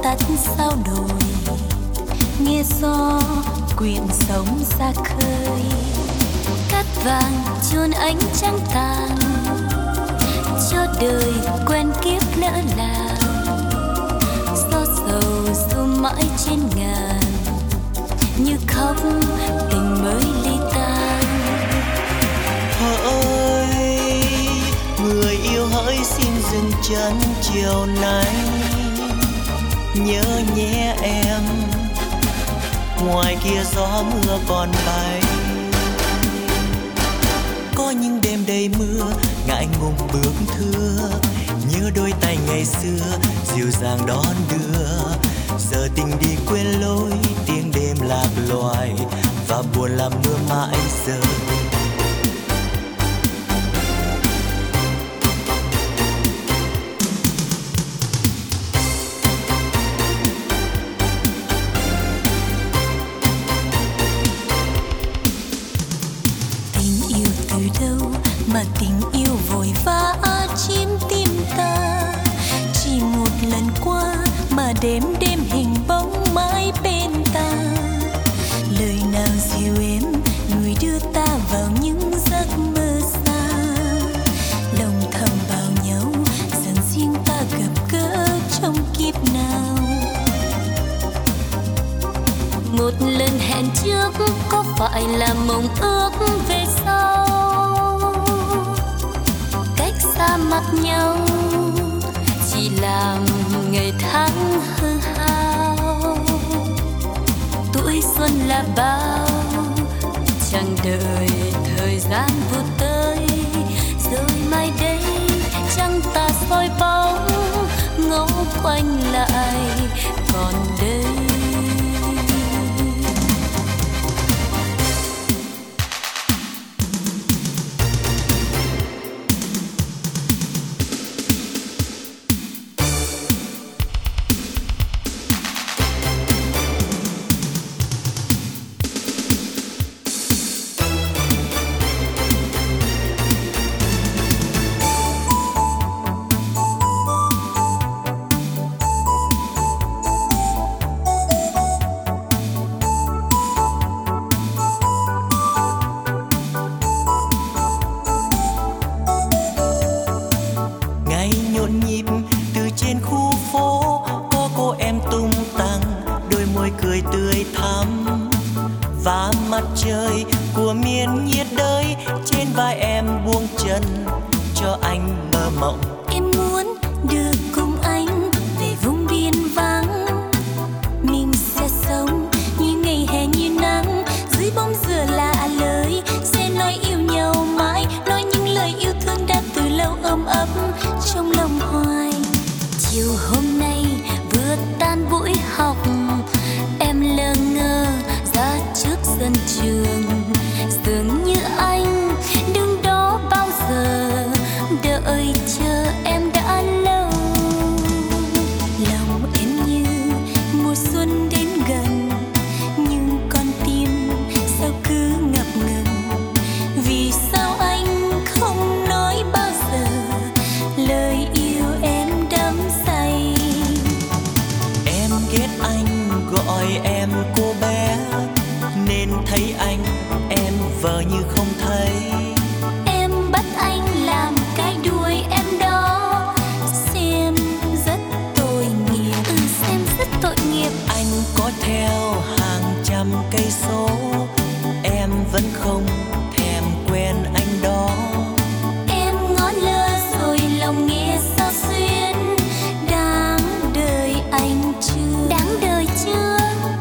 tắt sao đồi, nghe gió quyện sóng ra khơi. Cát vàng chôn ánh trăng tàn, cho đời quen kiếp lỡ làng. Gió sầu ru mãi trên ngàn, như khóc tình mới ly tan. Hỡi người yêu hỡi xin dừng chân chiều nay, nhớ nhé em, ngoài kia gió mưa còn bay. Có những đêm đầy mưa ngại ngùng bước thưa, nhớ đôi tay ngày xưa dịu dàng đón đưa. Giờ tình đi quên lối tiếng đêm lạc loài, và buồn làm mưa mãi rơi. Mà tình yêu vội vã chiếm tim ta, chỉ một lần qua mà đêm đêm hình bóng mãi bên ta. Lời nào dịu êm người đưa ta vào những giấc mơ xa, lòng thầm bảo nhau rằng riêng ta gặp gỡ trong kiếp nào. Một lần hẹn trước có phải là mộng ước về sau, xa mặt nhau chỉ làm ngày tháng hư hao. Tuổi xuân là bao, chẳng đợi thời gian vụt tới, rồi mai đây trăng ta soi bóng ngó quanh lại còn đây. Trời của miền nhiệt đới, trên vai em buông chân cho anh mơ mộng. Em muốn được cùng anh về vùng biên vắng, mình sẽ sống như ngày hè như nắng, dưới bóng dừa lạ lời sẽ nói yêu nhau mãi, nói những lời yêu thương đã từ lâu ôm ấp trong lòng hoài. Chiều hôm nay vừa tan buổi học, em lơ ngơ ra trước sân trường, dường như anh đứng đó bao giờ đợi chờ em đã lâu. Lòng em như mùa xuân đến gần, nhưng con tim sao cứ ngập ngừng. Vì sao anh không nói bao giờ lời yêu em đắm say. Em ghét anh gọi em cô bé, nên thấy anh em vờ như không thấy. Em bắt anh làm cái đuôi em đó, xem rất tội nghiệp, xem rất tội nghiệp. Anh có theo hàng trăm cây số, em vẫn không thèm quen anh đó. Em ngó lơ rồi lòng nghe sao xuyên, đáng đời anh chưa, đáng đời chưa.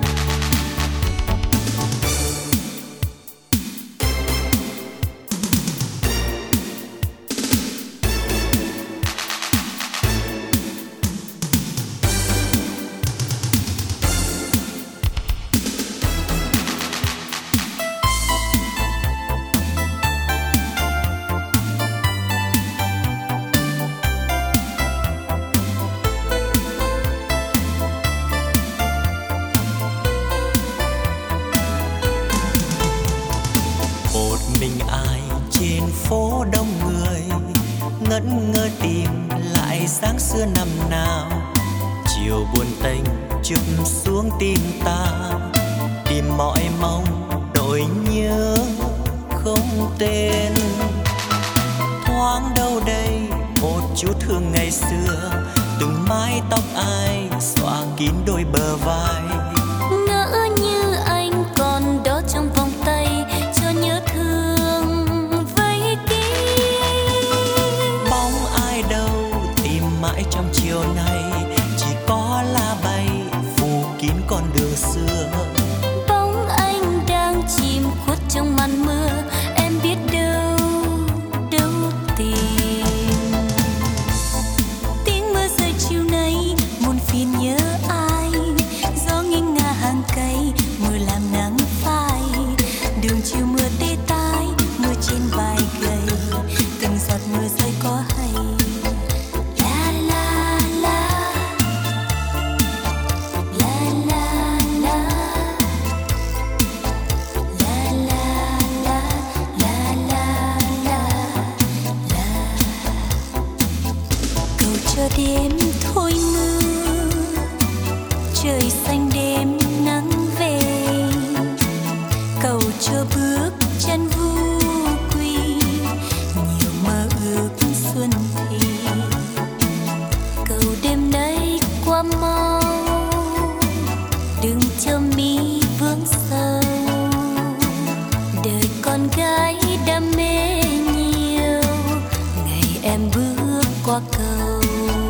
phố đông người ngẩn ngơ tìm lại sáng xưa năm nào. chiều buồn tênh chụp xuống tim ta, tìm mọi mong nỗi nhớ không tên. Thoáng đâu đây một chút hương ngày xưa, từng mái tóc ai xõa kín đôi bờ vai. Ngỡ như anh còn đó trong vòng tay, cho nhớ thương vây kín. Bóng ai đâu tìm mãi trong chiều nay, chỉ có lá bay phủ kín con đường xưa. Bóng anh đang chìm khuất trong màn mưa, em biết đâu đâu tìm. Tiếng mưa rơi chiều nay muôn phiền nhớ ai, gió nghiêng ngả hàng cây mưa làm nắng phai. Đường chiều mưa tê tái, mưa trên vai gầy, từng giọt mưa rơi có hay. La la la, la la la, la la la, la la la. Cầu chờ đêm thôi mưa, trời xanh đêm nắng về. Cầu chờ bước chân vu quy, nhiều mơ ước xuân thì. Cầu đêm nay qua mau, đừng cho mi vướng sâu. Đời con gái đam mê nhiều, ngày em bước qua cầu.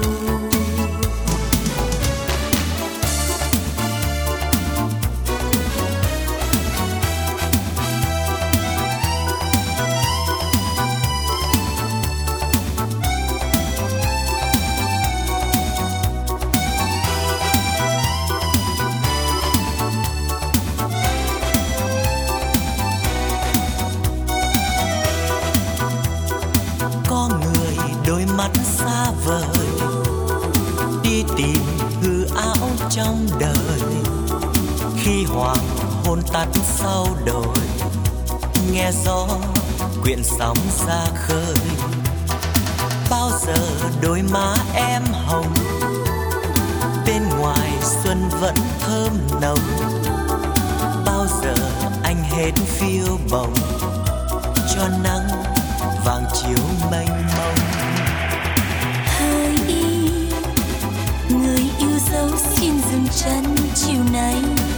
Có người đôi mắt xa vời, đi tìm hư ảo trong đời. Khi hoàng hôn tắt sau đồi, nghe gió quyện sóng ra khơi. Bao giờ đôi má em hồng, bên ngoài xuân vẫn thơm nồng. Bao giờ anh hết phiêu bồng, cho nắng vàng chiếu mênh mông. Hỡi người yêu dấu xin dừng chân chiều nay,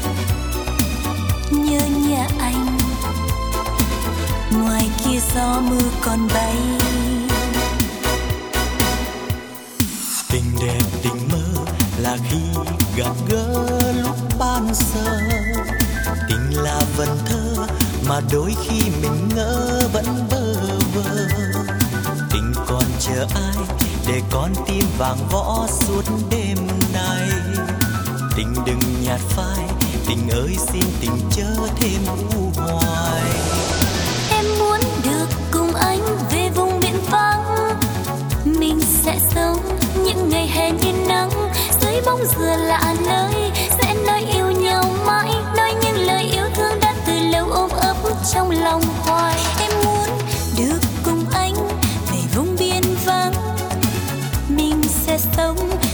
nhớ nhà anh, ngoài kia gió mưa còn bay. Tình đẹp tình mơ là khi gặp gỡ lúc ban sơ. Tình là vần thơ mà đôi khi mình ngỡ vẫn bơ vơ. Tình còn chờ ai để con tim vàng võ suốt đêm nay. Tình đừng nhạt phai, tình ơi xin tình chớ thêm u hoài. Em muốn được cùng anh về vùng biển vắng, mình sẽ sống những ngày hè như nắng. Dưới bóng dừa lạ nơi sẽ nói yêu nhau mãi, nói những lời yêu thương đã từ lâu ôm ấp trong lòng hoài. Em muốn được cùng anh về vùng biên vắng, mình sẽ sống